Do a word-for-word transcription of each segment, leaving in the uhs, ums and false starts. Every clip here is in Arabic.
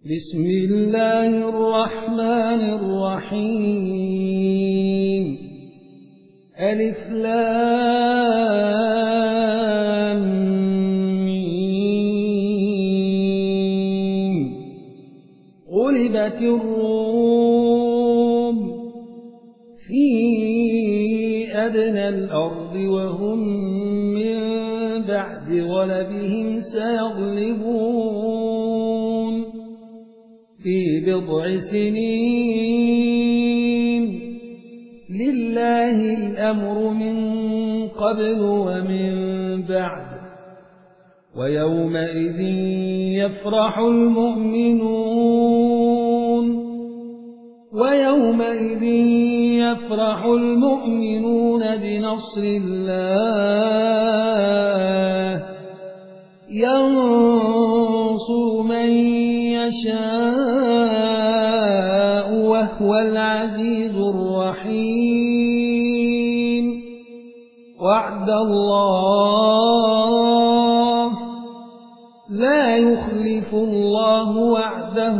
بسم الله الرحمن الرحيم ألف لام ميم غلبت الروم في أدنى الأرض وهم من بعد غلبهم سيغلبون في بضع سنين لله الأمر من قبل ومن بعد ويومئذ يفرح المؤمنون ويومئذ يفرح المؤمنون بنصر الله ينصر من يشاء وهو العزيز الرحيم وعد الله لا يخلف الله وعده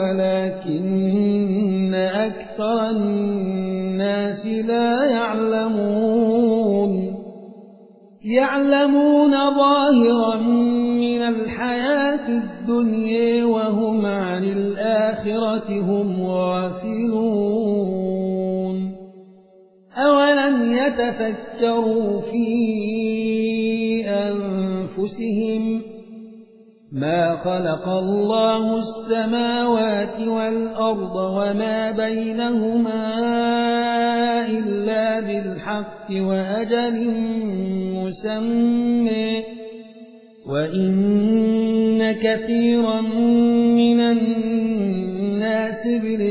ولكن أكثر الناس لا يعلمون يعلمون ظاهرا من الحياة الدنيا وهم عن الآخرة هم غافلون أولم يتفكروا في أنفسهم ما خلق الله السماوات والأرض وما بينهما إلا بالحق وأجل مسمى وإن كثيرا من الناس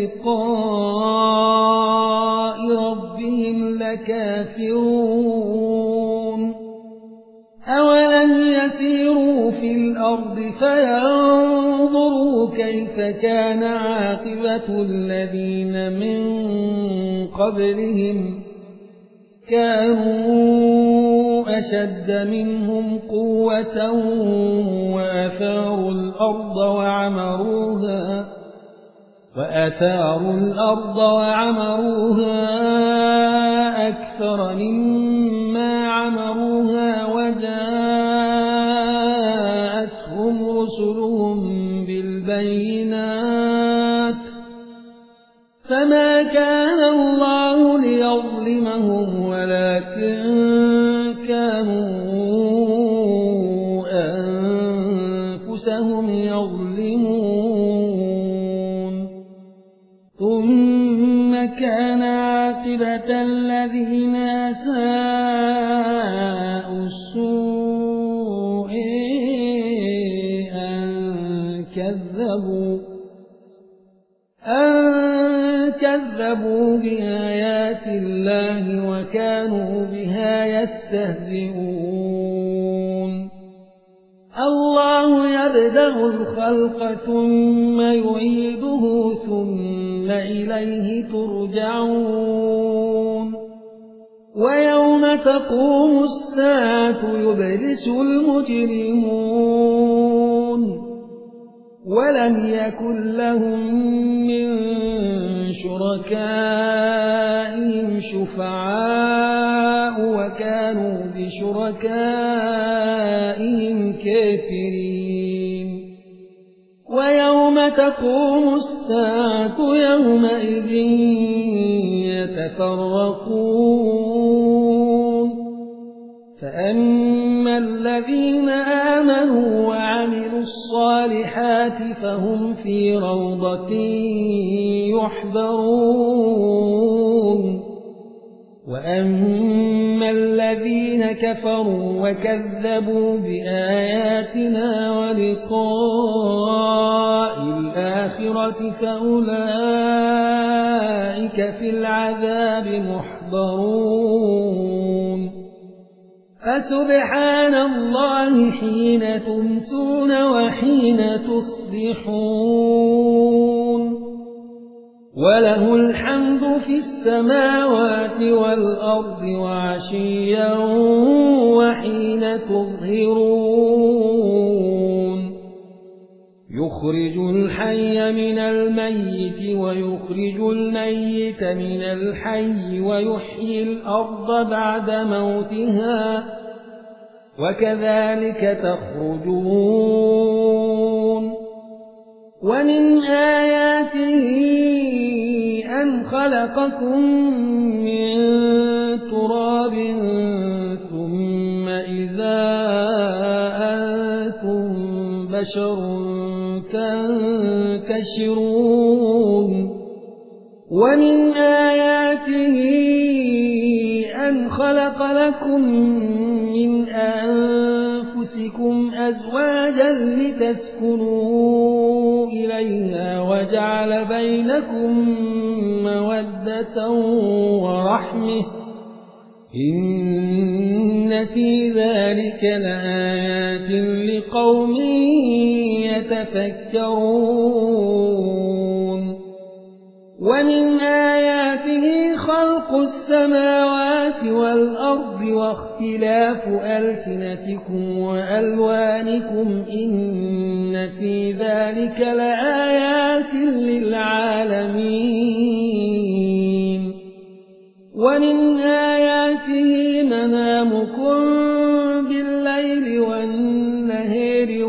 بلقاء ربهم لكافرون أولم يسيروا في الأرض فينظروا كيف كان عاقبة الذين من قبلهم كانوا أشد منهم قوة وأثاروا الأرض وعمروها وأثاروا الأرض وعمروها أكثر مما عمروها وجاءتهم رسلهم بالبينات فما كان الله ليظلمهم ولكن كانوا أنفسهم يظلمون ثم كان عاقبة الذين أساءوا السوء أن كذبوا أن كذبوا بآيات الله وكانوا بها يستهزئون الله يبدأ الخلق ثم يعيده ثم إليه ترجعون ويوم تقوم الساعة يبلس المجرمون ولم يكن لهم من شركائهم شفعاء وكانوا بشركائهم كافرين ويوم تقوم الساعة يومئذ يتفرقون فأما الذين آمنوا وعملوا الصالحات فهم في روضة يحبرون وأما الذين كفروا وكذبوا بآياتنا ولقاء الآخرة فأولئك في العذاب محضرون فسبحان الله حين تمسون وحين تصبحون وله الحمد في السماوات والأرض وعشيا وحين تظهرون يخرج الحي من الميت ويخرج الميت من الحي ويحيي الأرض بعد موتها وكذلك تخرجون ومن آياته أن خلقكم من تراب ثم إذا أنتم بشر تنتشرون ومن آياته أن خلق لكم من أنفسكم أزواجا لتسكنوا إليها وجعل بينكم مودة ورحمة إن في ذلك لآيات لقوم يتفكرون ومن آياته خلق السماوات والأرض واختلاف ألسنتكم وألوانكم إن في ذلك لآيات للعالمين ومن آياته منامكم بالليل والنهار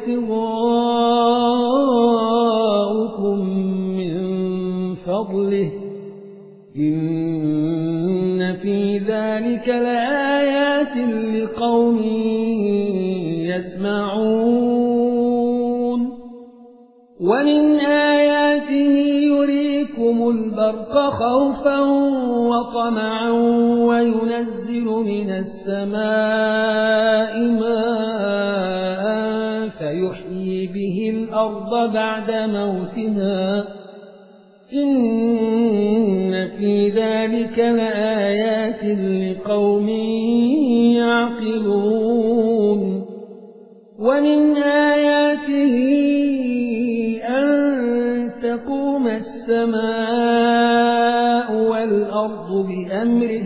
وابتغاؤكم من فضله إن في ذلك لآيات لقوم يسمعون ومن آياته يريكم البرق خوفا وطمعا وينزل من السماء ماء فيحيي به الأرض بعد موتها إن في ذلك لآيات لقوم يعقلون ومن آياته أن تقوم السماء والأرض بأمره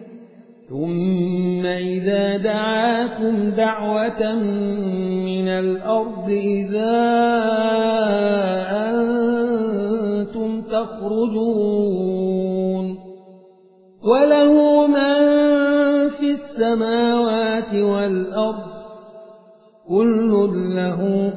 ثم إذا دعاكم دعوة من الأرض إذا أنتم تخرجون وله من في السماوات والأرض كل له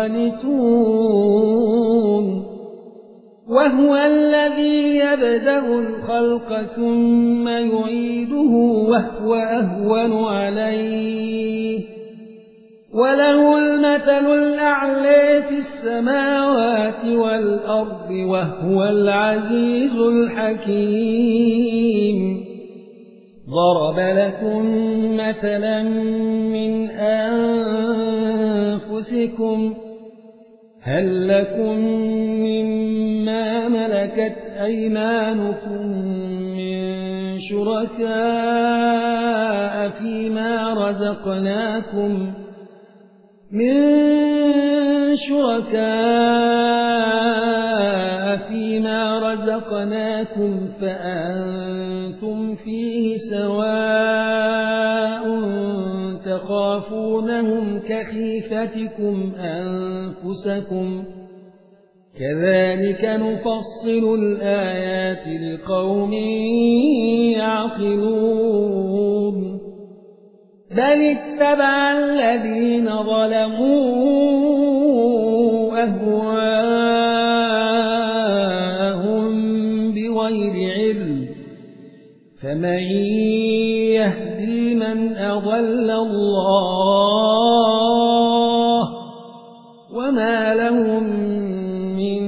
قانتون وهو الذي يبدأ الخلق ثم يعيده وهو أهون عليه وله المثل الأعلى في السماوات والأرض وهو العزيز الحكيم ضرب لكم مثلا من أنفسكم هل لكم مما ملكت أيمانكم من شركاء فيما رزقناكم من شركاء فيما رزقناكم فأنتم فيه سواء تخافونهم كخيفتكم أنفسكم كذلك نفصل الآيات لقوم يعقلون بل اتبع الذين ظلموا أهواءهم بغير علم فمن يهدي من أضل الله وما لهم من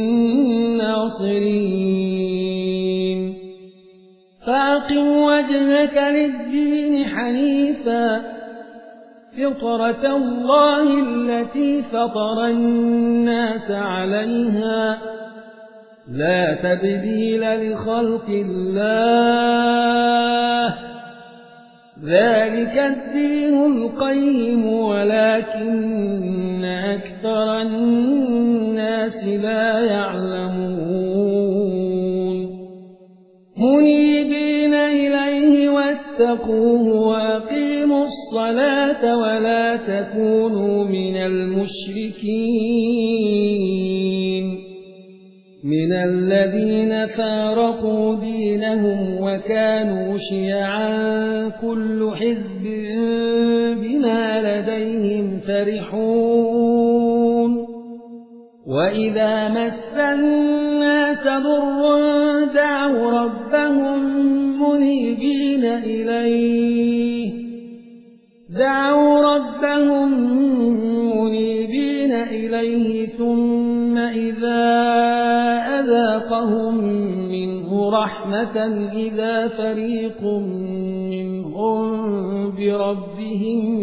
ناصرين فأقم وجهك للدين حنيفا فطرة الله التي فطر الناس عليها لا تبديل لخلق الله ذلك الدين القيم ولكن أكثر الناس لا يعلمون منيبين إليه واتقوه وأقيموا الصلاة ولا تكونوا من المشركين من الذين فارقوا دينهم وكانوا شيعا كل حزب بما لديهم فرحون وإذا مس الناس ضر دعوا ربهم منيبين إليه دعوا ربهم منيبين إليه ثم إذا أذاقهم منه رحمة إذا فريق منهم بربهم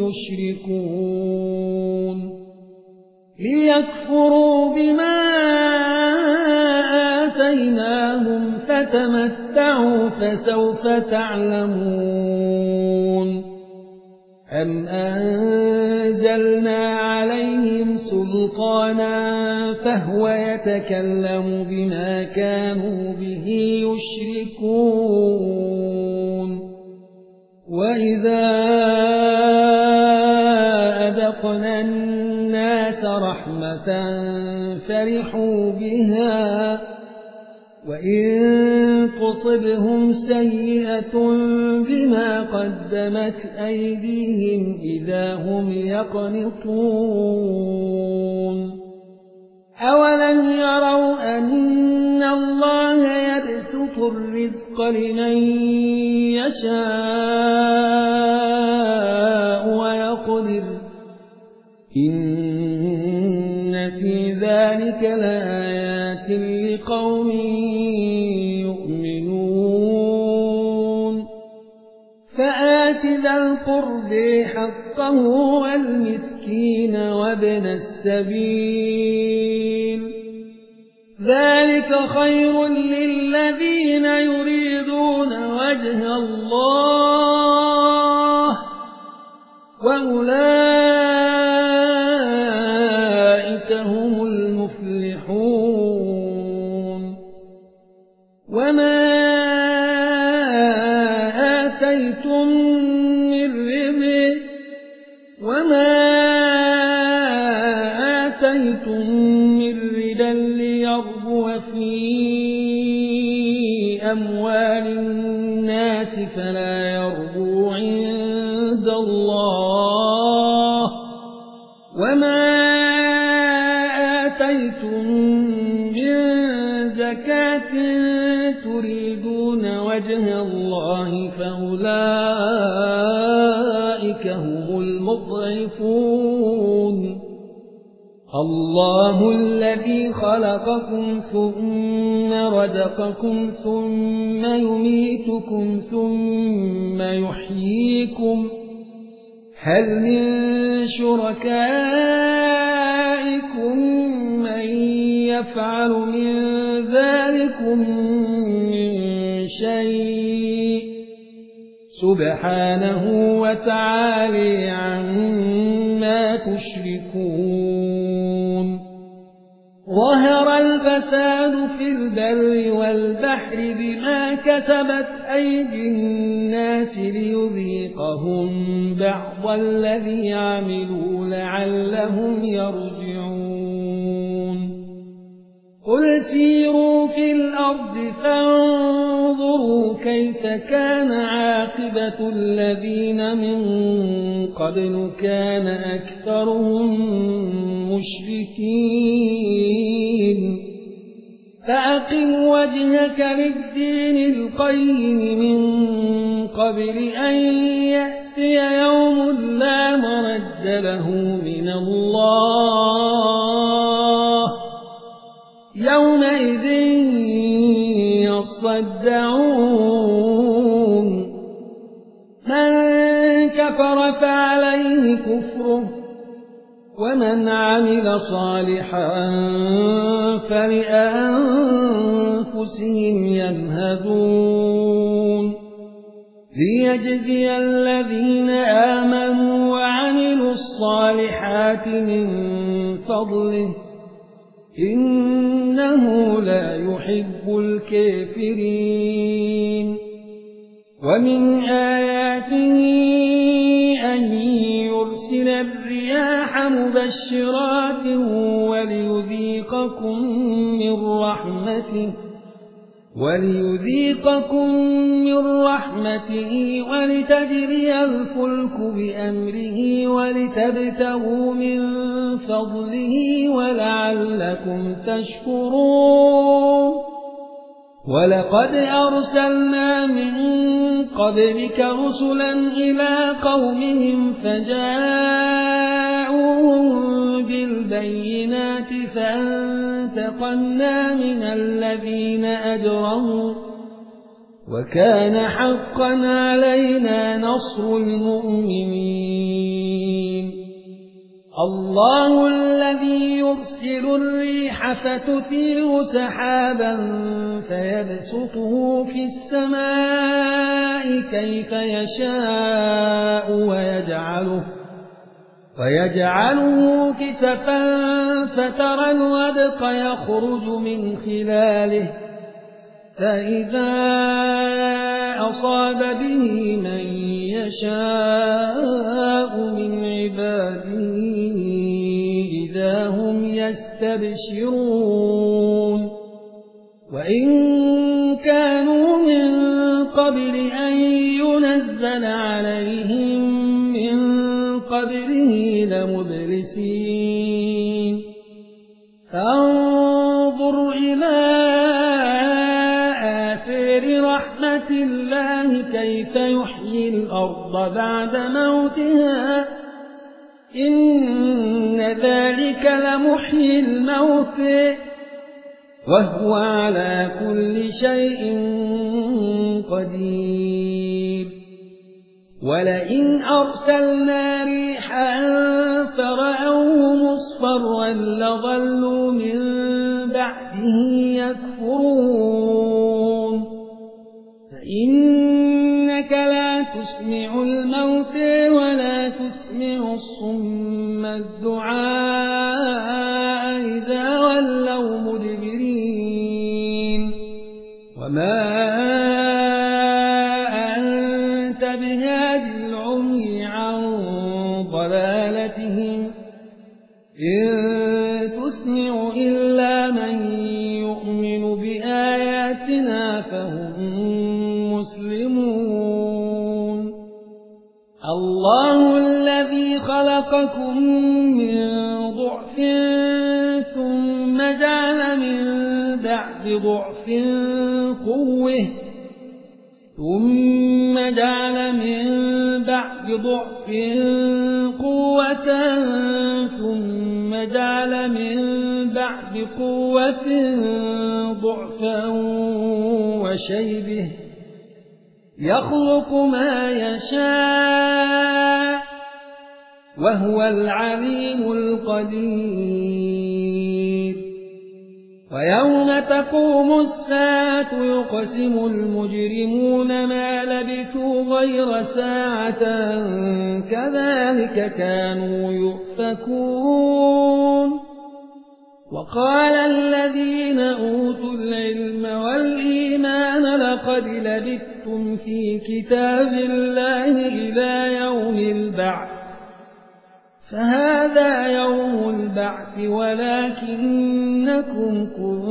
يشركون ليكفروا بما آتيناهم فتمتعوا فسوف تعلمون أم أنزلنا عليهم سلطانا فهو يتكلم بما كانوا به يشركون وإذا أذقنا الناس رحمة فرحوا بها وإن تصبهم سيئة بما قدمت أيديهم إذا هم يقنطون أولم يروا أن الله يبسط الرزق لمن يشاء ويقدر إن في ذلك لآيات لقوم يؤمنون فآت ذا القرب حقه والمسكين وابن السبيل ذلك خير للذين يريدون وجه الله وأولئك هم المفلحون وما آتيتم من ربا وما آتيتم من ربا ليربو في أموال الناس فلا يربو عند الله وما آتيتم من زكاة تريدون وجه الله فأولئك هم المضعفون الله الذي خلقكم ثم رزقكم ثم يميتكم ثم يحييكم هل من شركائكم من يفعل من ذلكم من شيء سبحانه وتعالى عما تشركون ظهر الفساد في البر والبحر بما كسبت أيدي الناس ليذيقهم بعض الذي عملوا لعلهم يرجعون قل سيروا في الأرض فانظروا كيف كان عاقبة الذين من قبل كان أكثرهم مشركين فأقم وجهك للدين القيم من قبل أن يأتي يوم لا مرد له من الله يومئذ يصدعون من كفر فعليه كفره ومن عمل صالحا فلأنفسهم يمهدون ليجزي الذين آمنوا وعملوا الصالحات من فضله إنه لا يحب الكافرين ومن آياته أن يرسل يرسل الرياح مبشرات وليذيقكم من رحمته وليذيقكم من رحمته ولتجري الفلك بأمره ولتبتغوا من فضله ولعلكم تشكرون ولقد أرسلنا من قبلك رسلا إلى قومهم فجاءوهم بالبينات فانتقمنا من الذين أجرموا وكان حقا علينا نصر المؤمنين الله الذي يرسل الريح فتثير سحابا فيبسطه في السماء كيف يشاء ويجعله ويجعله كسفا فترى الودق يخرج من خلاله فإذا أصاب به من يشاء من عباده إذا هم يستبشرون وإن كانوا من قبل أن ينزل عليهم من قبله لمبلسين فانظر إلى رحمة الله كيف يحيي الأرض بعد موتها إن ذلك لمحيي الموت وهو على كل شيء قدير ولئن أرسلنا ريحا فرأوه مصفرا لظلوا من بعده يكفرون إنك لا تسمع الموت ولا تسمع الصم الدعاء إذا ولوا مدبرين وما أنت بهاد العمي عن ضلالتهم إن تسمع إلا من يؤمن بآياتنا فهم مسلمون الله الذي خلقكم من ضعف ثم جعل من بعد ضعف قوة ثم جعل من بعد ضعف قوة ثم جعل من بعد قوة ضعفا وشيبه يخلق ما يشاء وهو العليم القدير ويوم تقوم الساعة يقسم المجرمون ما لبثوا غير ساعة كذلك كانوا يؤفكون وقال الذين أوتوا العلم والإيمان لقد لبثتم في كتاب الله إلى يوم البعث فهذا يوم البعث ولكنكم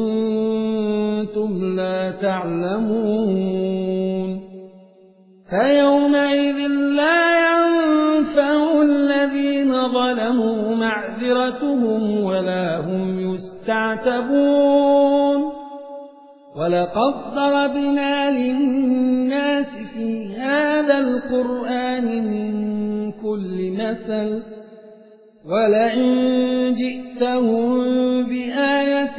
كنتم لا تعلمون فيومئذ لا ينفع الذين ظلموا معذرتهم ولا هم يستعتبون ولقد ضربنا للناس في هذا القرآن من كل مثل ولئن جئتهم بآية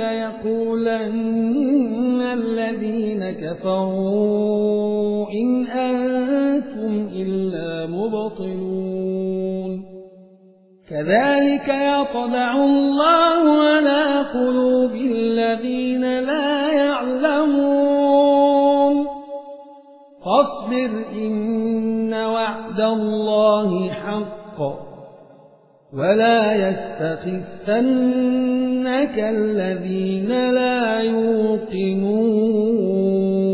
ليقولن الذين كفروا إن أنتم إلا مبطلون كذلك يطبع الله على قلوب الذين لا يعلمون فاصبر إن وعد الله حق ولا يستخفنك الذين لا يوقنون